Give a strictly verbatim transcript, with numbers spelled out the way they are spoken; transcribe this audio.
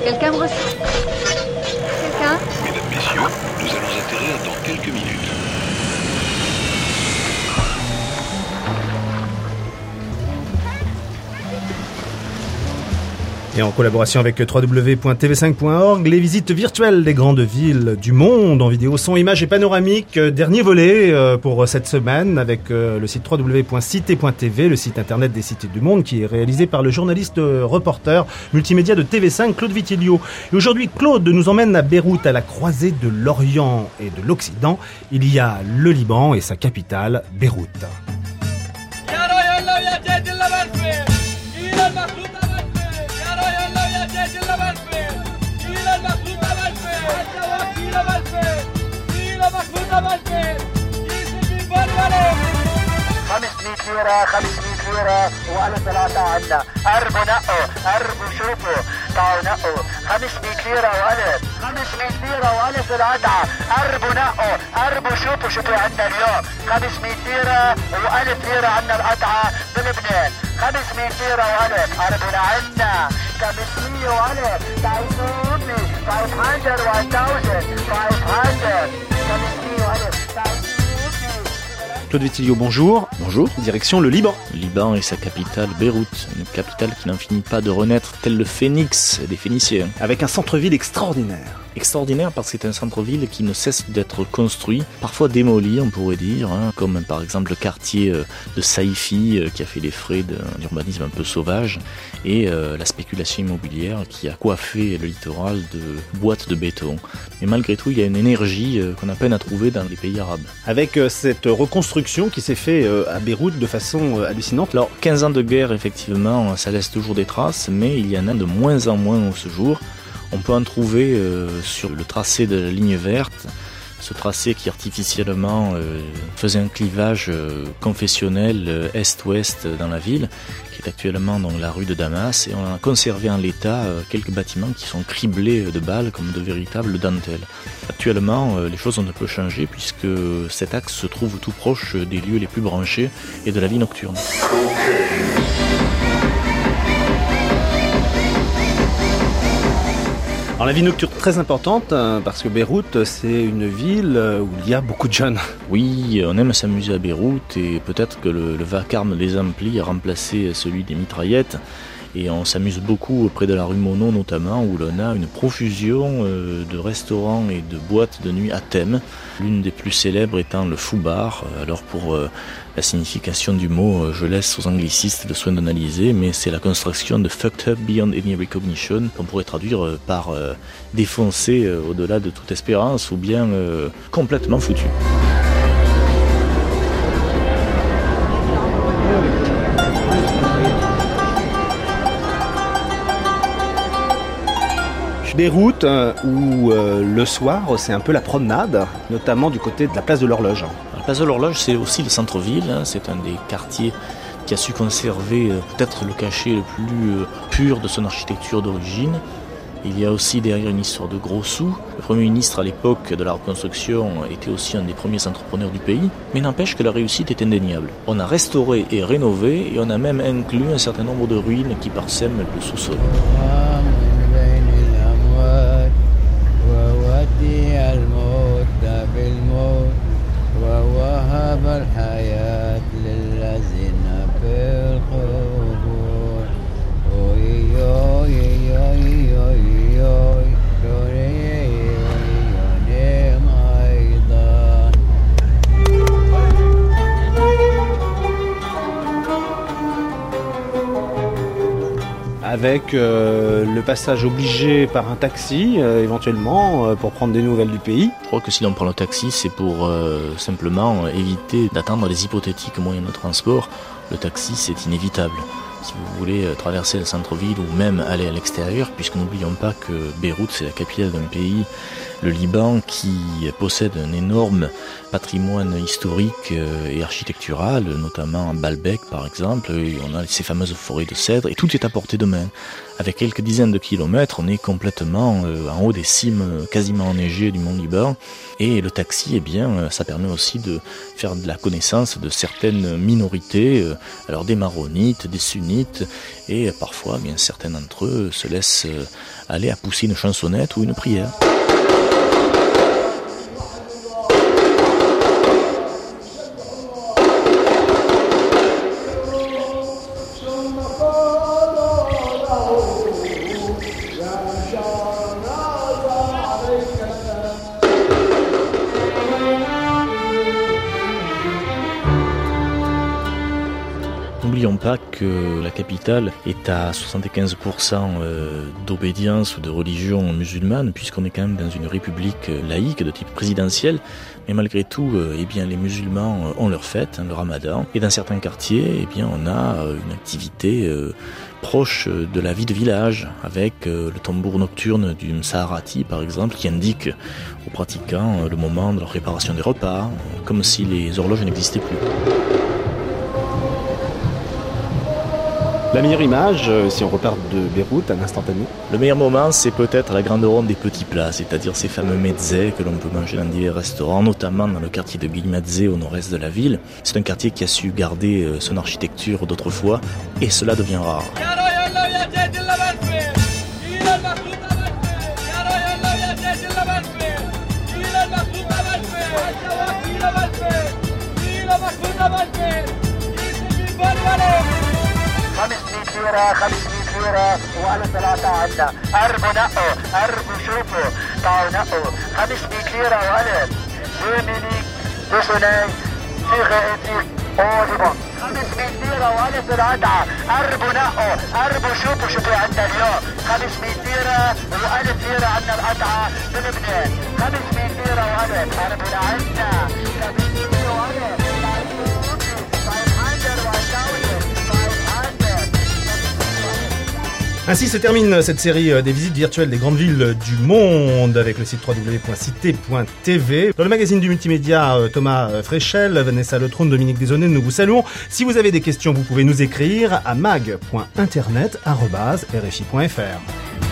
Quelqu'un me reçoit? Quelqu'un? Mesdames, messieurs, nous allons atterrir dans quelques minutes. Et en collaboration avec w w w point t v cinq point org, les visites virtuelles des grandes villes du monde en vidéo, son, images et panoramiques. Dernier volet pour cette semaine avec le site w w w point cité point t v, le site internet des cités du monde qui est réalisé par le journaliste reporter multimédia de T V cinq, Claude Vitilio. Et aujourd'hui, Claude nous emmène à Beyrouth, à la croisée de l'Orient et de l'Occident. Il y a le Liban et sa capitale, Beyrouth. خمسمية ليرة خمسمية ليرة وأنا ثلاثة عنا أرب نقوا أرب شوفوا تعالوا نقوا خمسمية ليرة وألف خمسمية ليرة وألف ثلاثة أرب نقوا أرب شوفوا شو في عنا اليوم خمسمية ليرة وألف ليرة عنا القطعة بلبنان خمسمية ليرة وألف أرب عنا خمسمية وألف تعيشوني خمسمية وألف خمسمية وألف Claude Vitilio, bonjour. Bonjour. Direction le Liban. Le Liban et sa capitale, Beyrouth, une capitale qui n'en finit pas de renaître tel le phénix des Phéniciens. Avec un centre-ville extraordinaire. Extraordinaire parce que c'est un centre-ville qui ne cesse d'être construit, parfois démoli on pourrait dire, hein, comme par exemple le quartier de Saïfi qui a fait les frais d'un urbanisme un peu sauvage et euh, la spéculation immobilière qui a coiffé le littoral de boîtes de béton. Mais malgré tout, il y a une énergie euh, qu'on a peine à trouver dans les pays arabes. Avec euh, cette reconstruction qui s'est faite euh, à Beyrouth de façon euh, hallucinante. Alors, quinze ans de guerre, effectivement, ça laisse toujours des traces, mais il y en a de moins en moins au ce jour. On peut en trouver euh, sur le tracé de la ligne verte, ce tracé qui artificiellement euh, faisait un clivage euh, confessionnel euh, est-ouest dans la ville, qui est actuellement dans la rue de Damas, et on a conservé en l'état euh, quelques bâtiments qui sont criblés de balles comme de véritables dentelles. Actuellement, euh, les choses ont un peu changé puisque cet axe se trouve tout proche des lieux les plus branchés et de la vie nocturne. Alors la vie nocturne très importante hein, parce que Beyrouth c'est une ville où il y a beaucoup de jeunes. Oui, on aime s'amuser à Beyrouth et peut-être que le, le vacarme des amplis a remplacé celui des mitraillettes. Et on s'amuse beaucoup près de la rue Monod notamment où l'on a une profusion de restaurants et de boîtes de nuit à thème. L'une des plus célèbres étant le Fou Bar. Alors pour la signification du mot, je laisse aux anglicistes le soin d'analyser, mais c'est la construction de Fucked Up Beyond Any Recognition qu'on pourrait traduire par défoncé au-delà de toute espérance ou bien complètement foutu. Beyrouth euh, où euh, le soir c'est un peu la promenade, notamment du côté de la place de l'Horloge. La place de l'Horloge c'est aussi le centre-ville, hein, c'est un des quartiers qui a su conserver euh, peut-être le cachet le plus euh, pur de son architecture d'origine. Il y a aussi derrière une histoire de gros sous. Le Premier ministre à l'époque de la reconstruction était aussi un des premiers entrepreneurs du pays, mais n'empêche que la réussite est indéniable. On a restauré et rénové et on a même inclus un certain nombre de ruines qui parsèment le sous-sol. Avec euh, le passage obligé par un taxi, euh, éventuellement, euh, pour prendre des nouvelles du pays. Je crois que si l'on prend le taxi, c'est pour euh, simplement éviter d'attendre les hypothétiques moyens de transport. Le taxi, c'est inévitable. Si vous voulez traverser le centre-ville ou même aller à l'extérieur, puisque n'oublions pas que Beyrouth, c'est la capitale d'un pays Le Liban qui possède un énorme patrimoine historique et architectural, notamment à Baalbek par exemple, et on a ces fameuses forêts de cèdres, et tout est à portée de main. Avec quelques dizaines de kilomètres, on est complètement euh, en haut des cimes quasiment enneigées du mont Liban, et le taxi, eh bien, ça permet aussi de faire de la connaissance de certaines minorités, euh, alors des maronites, des sunnites, et parfois, eh bien, certains d'entre eux se laissent euh, aller à pousser une chansonnette ou une prière. N'oublions pas que la capitale est à soixante-quinze pour cent d'obédience ou de religion musulmane, puisqu'on est quand même dans une république laïque de type présidentiel. Mais malgré tout, eh bien, les musulmans ont leur fête, hein, le ramadan. Et dans certains quartiers, eh bien, on a une activité euh, proche de la vie de village, avec euh, le tambour nocturne du Msaharati, par exemple, qui indique aux pratiquants le moment de la préparation des repas, comme si les horloges n'existaient plus. La meilleure image, euh, si on repart de Beyrouth, un instantané. Le meilleur moment, c'est peut-être la grande ronde des petits plats, c'est-à-dire ces fameux mezzés que l'on peut manger dans divers restaurants, notamment dans le quartier de Guimadzé au nord-est de la ville. C'est un quartier qui a su garder euh, son architecture d'autrefois, et cela devient rare. خمسمية ليرة خمسمية ليرة وعلى ثلاثة عنا أربو نقو أربو شوفوا تعالوا نقو خمسمية ليرة وألف دومينيك دوسوني في غائتي أوليبون خمسمية ليرة وألف العدعة أربو نقو أربو شوفوا شو في عنا اليوم خمسمية ليرة وألف ليرة عنا القطعة بلبنان خمسمية ليرة وألف أربو عنا خمسمية ليرة وألف Ainsi se termine cette série des visites virtuelles des grandes villes du monde avec le site w w w point cité point t v. Dans le magazine du multimédia, Thomas Fréchel, Vanessa Letrone, Dominique Desaunay, nous vous saluons. Si vous avez des questions, vous pouvez nous écrire à mag point internet arobase r f i point f r.